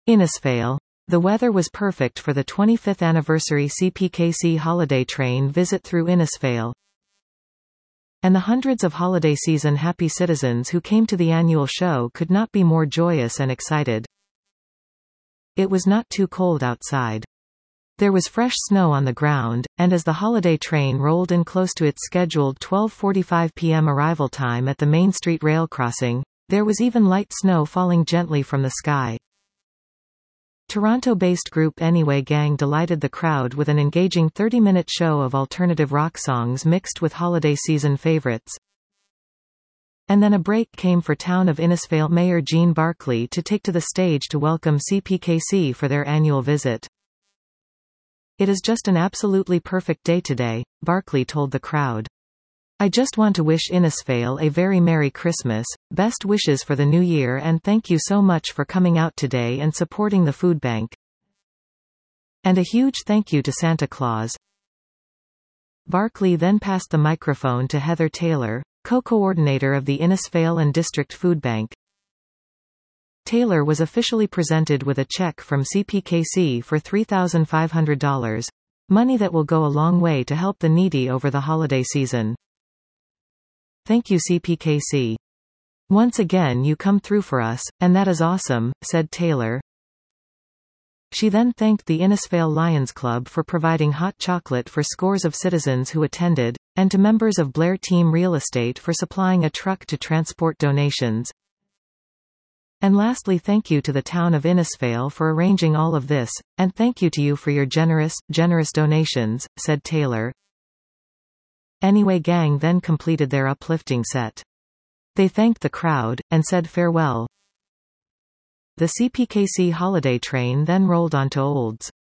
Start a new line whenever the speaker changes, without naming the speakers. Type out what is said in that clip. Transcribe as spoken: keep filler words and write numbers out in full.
Innisfail. The weather was perfect for the twenty-fifth anniversary C P K C holiday train visit through Innisfail, and the hundreds of holiday season happy citizens who came to the annual show could not be more joyous and excited. It was not too cold outside. There was fresh snow on the ground, and as the holiday train rolled in close to its scheduled twelve forty-five p m arrival time at the Main Street rail crossing, there was even light snow falling gently from the sky. Toronto-based group Anyway Gang delighted the crowd with an engaging thirty-minute show of alternative rock songs mixed with holiday season favorites. And then a break came for Town of Innisfail Mayor Jean Barclay to take to the stage to welcome C P K C for their annual visit. "It is just an absolutely perfect day today," Barclay told the crowd. "I just want to wish Innisfail a very Merry Christmas, best wishes for the new year, and thank you so much for coming out today and supporting the food bank. And a huge thank you to Santa Claus." Barclay then passed the microphone to Heather Taylor, co-coordinator of the Innisfail and District Food Bank. Taylor was officially presented with a check from C P K C for three thousand five hundred dollars, money that will go a long way to help the needy over the holiday season. "Thank you C P K C. Once again you come through for us, and that is awesome," said Taylor. She then thanked the Innisfail Lions Club for providing hot chocolate for scores of citizens who attended, and to members of Blair Team Real Estate for supplying a truck to transport donations. "And lastly, thank you to the town of Innisfail for arranging all of this, and thank you to you for your generous, generous donations," said Taylor. Anyway Gang then completed their uplifting set. They thanked the crowd, and said farewell. The C P K C holiday train then rolled onto Olds.